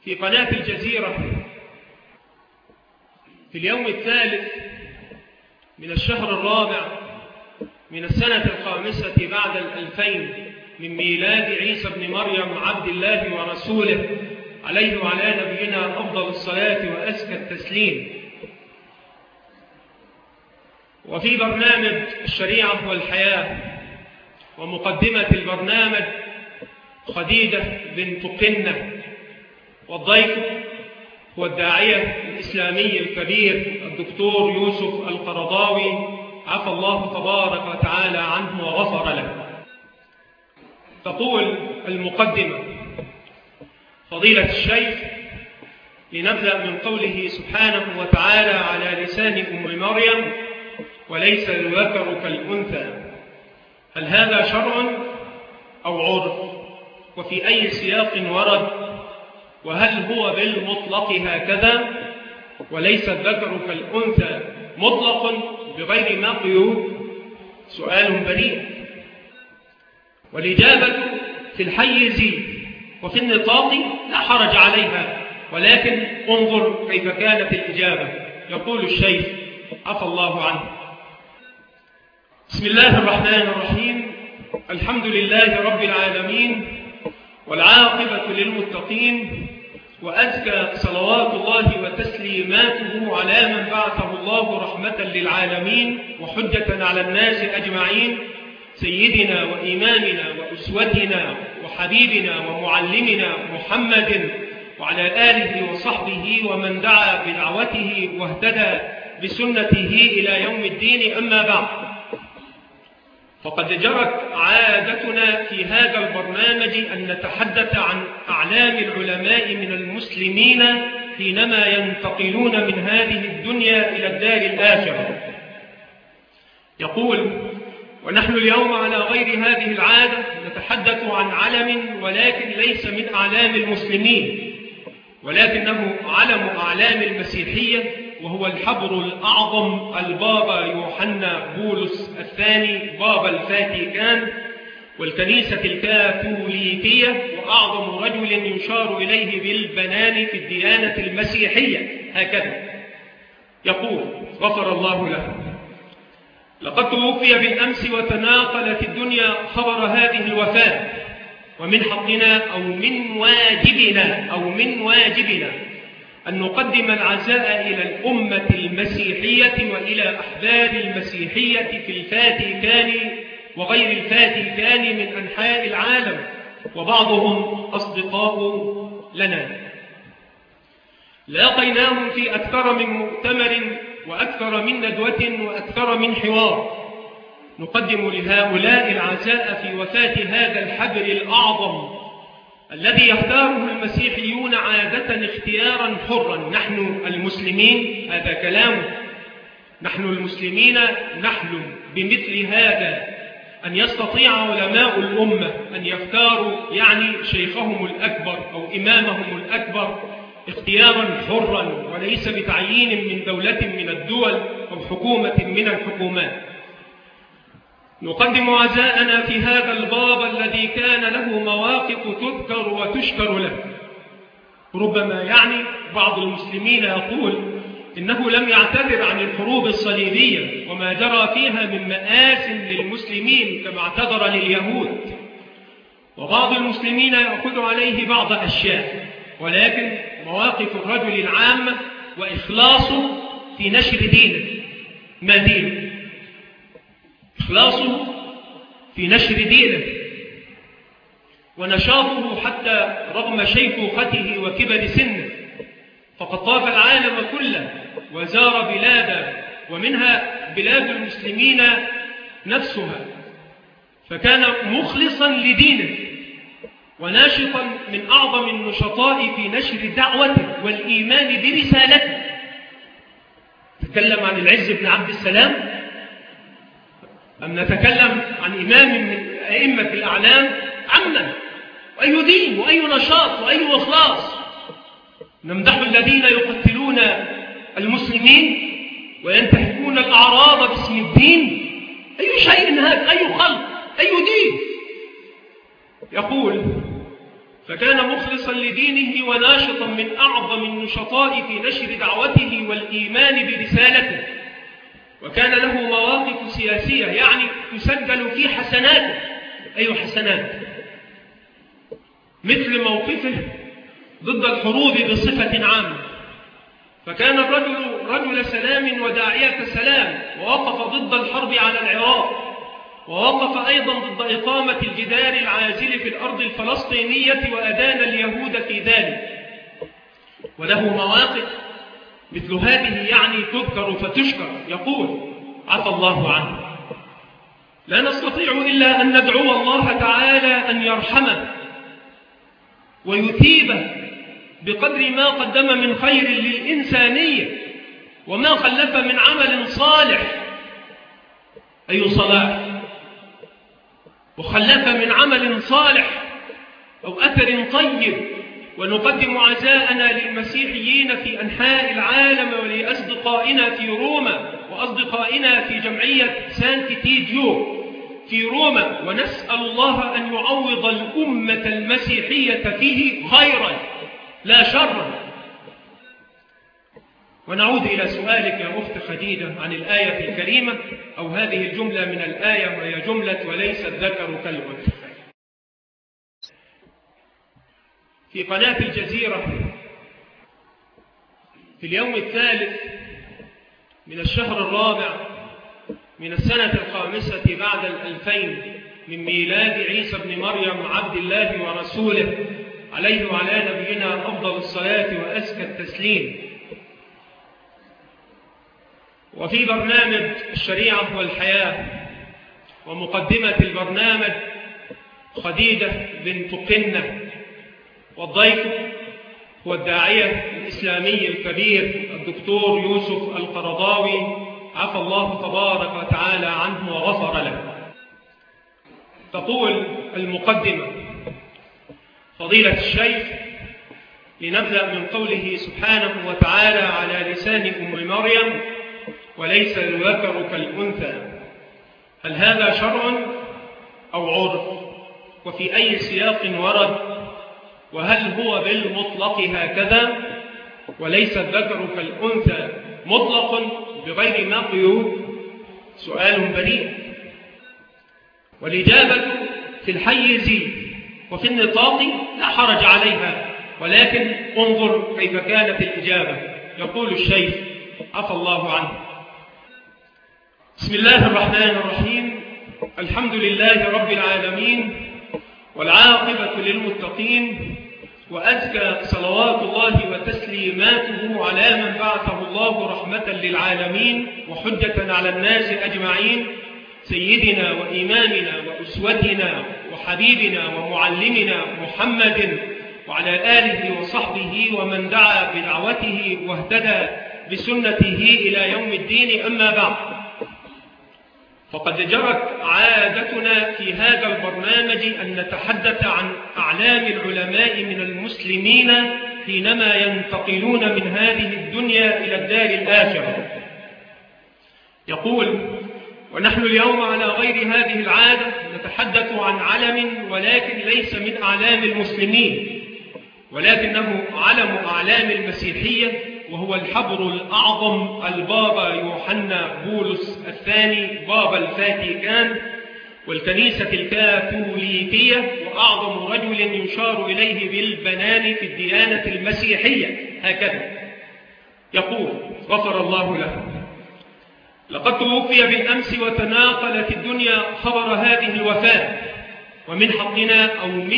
في قناة الجزيرة في اليوم الثالث من الشهر الرابع من السنة 5 بعد 2000 من ميلاد عيسى بن مريم عبد الله ورسوله عليه وعلى نبينا أفضل الصلاة وأزكى التسليم. وفي برنامج الشريعة والحياة ومقدمة البرنامج خديجة بنت قنة، والضيف هو الداعية الإسلامي الكبير الدكتور يوسف القرضاوي عفى الله تبارك وتعالى عنه وغفر له. تقول المقدمة: فضيلة الشيخ، لنبدأ من قوله سبحانه وتعالى على لسان أم مريم: وليس الذكر كالأنثى، هل هذا شرع أو عرف؟ وفي أي سياق ورد؟ وهل هو بالمطلق هكذا وليس الذكر كالأنثى مطلق بغير ما قيود؟ سؤال بريء، والإجابة في الحيز وفي النطاق لا حرج عليها، ولكن انظر كيف كانت الإجابة. يقول الشيخ عفى الله عنه: بسم الله الرحمن الرحيم، الحمد لله رب العالمين، والعاقبة للمتقين، وأزكى صلوات الله وتسليماته على من بعثه الله رحمة للعالمين وحجة على الناس أجمعين، سيدنا وإمامنا وأسوتنا وحبيبنا ومعلمنا محمد، وعلى آله وصحبه ومن دعا بدعوته واهتدى بسنته إلى يوم الدين. أما بعد، فقد جرت عادتنا في هذا البرنامج أن نتحدث عن أعلام العلماء من المسلمين حينما ينتقلون من هذه الدنيا إلى الدار الآخرة. يقول: ونحن اليوم على غير هذه العادة نتحدث عن علم ولكن ليس من أعلام المسلمين، ولكنه علم أعلام المسيحية، وهو الحبر الأعظم البابا يوحنا بولس الثاني بابا الفاتيكان والكنيسة الكاثوليكية، وأعظم رجل يشار إليه بالبنان في الديانة المسيحية. هكذا يقول غفر الله له: لقد توفي بالأمس وتناقلت الدنيا خبر هذه الوفاة، ومن حقنا أو من واجبنا أن نقدم العزاء إلى الأمة المسيحية وإلى أحباب المسيحية في الفاتيكان وغير الفاتيكان من أنحاء العالم، وبعضهم أصدقاء لنا. لاقيناهم في أكثر من مؤتمر وأكثر من ندوة وأكثر من حوار. نقدم لهؤلاء العزاء في وفاة هذا الحبر الأعظم الذي يختاره المسيحيون عادة اختيارا حرا. نحن المسلمين، هذا كلامه، نحن المسلمين نحلم بمثل هذا، أن يستطيع علماء الأمة أن يختاروا يعني شيخهم الأكبر أو إمامهم الأكبر اختيارا حرا، وليس بتعيين من دولة من الدول أو حكومة من الحكومات. نقدم عزاءنا في هذا البابا الذي كان له مواقف تذكر وتشكر له. ربما يعني بعض المسلمين يقول إنه لم يعتذر عن الحروب الصليبية وما جرى فيها من مآسٍ للمسلمين كما اعتذر لليهود، وبعض المسلمين يأخذ عليه بعض أشياء، ولكن مواقف الرجل العامة وإخلاصه في نشر دينه. ما دينه؟ إخلاصه في نشر دينه ونشاطه حتى رغم شيخوخته وكبر سنه، فقد طاف العالم كله وزار بلادا ومنها بلاد المسلمين نفسها، فكان مخلصا لدينه وناشطا من أعظم النشطاء في نشر دعوته والإيمان برسالته. تكلم عن العز بن عبد السلام أم نتكلم عن إمام من أئمة الأعلام؟ عمنا، وأي دين وأي نشاط وأي إخلاص. نمدح الذين يقتلون المسلمين وينتهكون الأعراض باسم الدين؟ أي شيء هذا؟ أي خلق؟ أي دين؟ يقول: فكان مخلصا لدينه وناشطا من أعظم النشطاء في نشر دعوته والإيمان برسالته، وكان له مواقف سياسية يعني تسجل في حسناته، أي حسنات، مثل موقفه ضد الحروب بصفة عامة، فكان الرجل رجل سلام وداعية سلام، ووقف ضد الحرب على العراق، ووقف أيضا ضد إقامة الجدار العازل في الأرض الفلسطينية وأدان اليهود في ذلك. وله مواقف مثل هذه يعني تذكر فتشكر. يقول عفى الله عنه: لا نستطيع إلا أن ندعو الله تعالى أن يرحمه ويثيبه بقدر ما قدم من خير للإنسانية وما خلف من عمل صالح، أي صلاح، وخلف من عمل صالح أو أثر طيب. ونقدم عزاءنا للمسيحيين في أنحاء العالم ولأصدقائنا في روما وأصدقائنا في جمعية سانت تيجيو في روما، ونسأل الله أن يعوض الأمة المسيحية فيه خيرا لا شرا. ونعود إلى سؤالك يا أخت خديجة عن الآية الكريمة، أو هذه الجملة من الآية، وهي جملة وليس الذكر كالأنثى. في قناة الجزيرة في اليوم الثالث من الشهر الرابع من السنة الخامسة بعد 2000 من ميلاد عيسى بن مريم عبد الله ورسوله عليه وعلى نبينا أفضل الصلاة وأزكى التسليم، وفي برنامج الشريعة والحياة ومقدمة البرنامج خديجة بنت قنة، والضيف هو الداعية الإسلامي الكبير الدكتور يوسف القرضاوي عفى الله تبارك وتعالى عنه وغفر له. تقول المقدمة: فضيلة الشيخ، لنبدأ من قوله سبحانه وتعالى على لسان أم مريم: وليس الذكر كالأنثى، هل هذا شرع أو عرف؟ وفي أي سياق ورد؟ وهل هو بالمطلق هكذا وليس الذكر كالأنثى مطلق بغير ما قيود؟ سؤال بريء، والإجابة في الحيز وفي النطاق لا حرج عليها، ولكن انظر كيف كانت الإجابة. يقول الشيخ عفى الله عنه: بسم الله الرحمن الرحيم، الحمد لله رب العالمين، والعاقبة للمتقين، وأزكى صلوات الله وتسليماته على من بعثه الله رحمة للعالمين وحجة على الناس أجمعين، سيدنا وإمامنا وأسوتنا وحبيبنا ومعلمنا محمد، وعلى آله وصحبه ومن دعا بدعوته واهتدى بسنته إلى يوم الدين. أما بعد، فقد جرت عادتنا في هذا البرنامج أن نتحدث عن أعلام العلماء من المسلمين حينما ينتقلون من هذه الدنيا إلى الدار الآخرة. يقول: ونحن اليوم على غير هذه العادة نتحدث عن علم، ولكن ليس من أعلام المسلمين، ولكنه علم أعلام المسيحية، وهو الحبر الأعظم البابا يوحنا بولس الثاني بابا الفاتيكان والكنيسة الكاثوليكية، وأعظم رجل يشار إليه بالبنان في الديانة المسيحية. هكذا يقول غفر الله له: لقد توفي بالأمس وتناقلت الدنيا خبر هذه الوفاة، ومن حقنا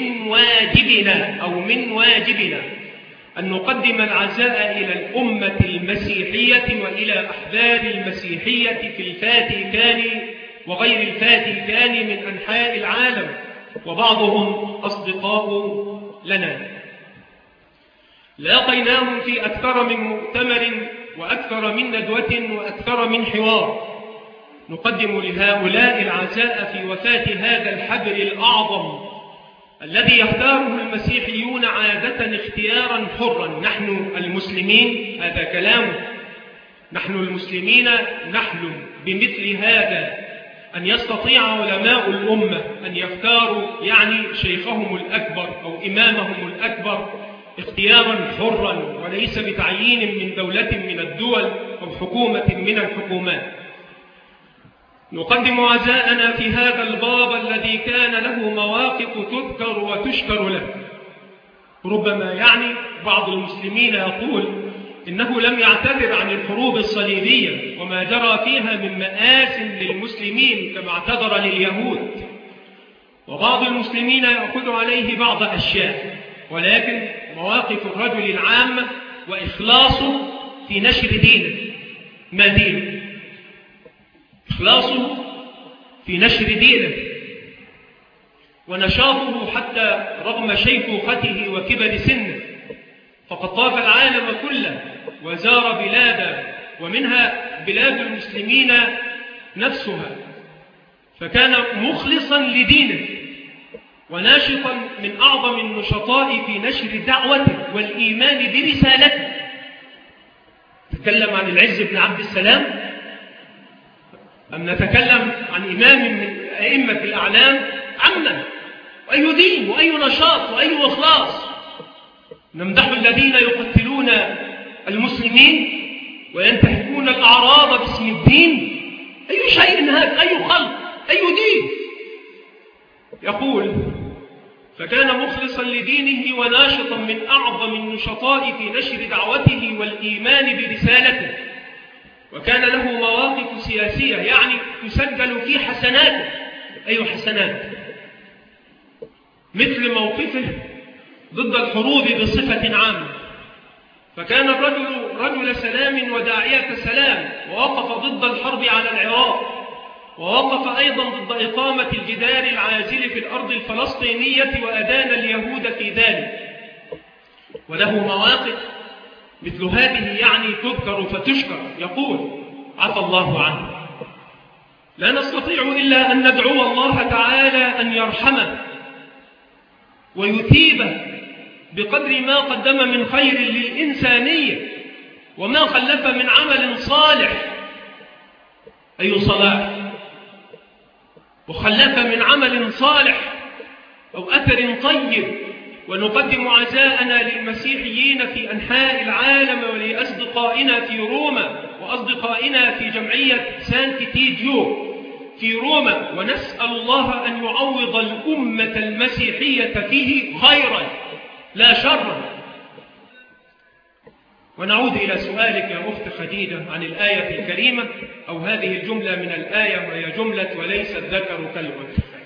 أو من واجبنا أن نقدم العزاء إلى الأمة المسيحية وإلى أحباب المسيحية في الفاتيكان وغير الفاتيكان من أنحاء العالم، وبعضهم أصدقاء لنا. لاقيناهم في أكثر من مؤتمر وأكثر من ندوة وأكثر من حوار. نقدم لهؤلاء العزاء في وفاة هذا الحبر الأعظم الذي يختاره المسيحيون عادة اختيارا حرا. نحن المسلمين، هذا كلامه، نحن المسلمين نحلم بمثل هذا أن يستطيع علماء الأمة أن يختاروا يعني شيخهم الأكبر أو إمامهم الأكبر اختيارا حرا وليس بتعيين من دولة من الدول أو حكومة من الحكومات. نقدم عزاءنا في هذا الباب الذي كان له مواقف تذكر وتشكر له. ربما يعني بعض المسلمين يقول إنه لم يعتذر عن الحروب الصليبية وما جرى فيها من مآس للمسلمين كما اعتذر لليهود، وبعض المسلمين يأخذ عليه بعض أشياء، ولكن مواقف الرجل العامة وإخلاصه في نشر دينه. ما دينه؟ إخلاصه في نشر دينه ونشاطه حتى رغم شيخوخته وكبر سنه، فقد طاف العالم كله وزار بلادا ومنها بلاد المسلمين نفسها، فكان مخلصا لدينه وناشطا من أعظم النشطاء في نشر دعوته والإيمان برسالته. نتكلم عن العز بن عبد السلام أم نتكلم عن إمام من أئمة الأعلام؟ عمنا، وأي دين وأي نشاط وأي إخلاص. نمدح الذين يقتلون المسلمين وينتهكون الأعراض باسم الدين. أي شيء هذا؟ أي خلق؟ أي دين؟ يقول فكان مخلصا لدينه وناشطا من أعظم النشطاء في نشر دعوته والإيمان برسالته، وكان له مواقف سياسية يعني تسجل في حسناته. أي حسنات؟ مثل موقفه ضد الحروب بصفة عامة، فكان الرجل رجل سلام وداعية سلام، ووقف ضد الحرب على العراق، ووقف أيضا ضد إقامة الجدار العازل في الأرض الفلسطينية وأدان اليهود في ذلك. وله مواقف مثل هذه يعني تذكر فتشكر. يقول عفى الله عنه: لا نستطيع إلا أن ندعو الله تعالى أن يرحمه ويثيبه بقدر ما قدم من خير للإنسانية وما خلف من عمل صالح. أي صلاح؟ وخلف من عمل صالح أو أثر طيب. ونقدم عزاءنا للمسيحيين في أنحاء العالم ولأصدقائنا في روما وأصدقائنا في جمعية سانت تيديو في روما، ونسأل الله أن يعوض الأمة المسيحية فيه خيرا لا شرا. ونعود إلى سؤالك يا أخت خديجة عن الآية الكريمة أو هذه الجملة من الآية، وهي جملة وليس الذكر كالأنثى.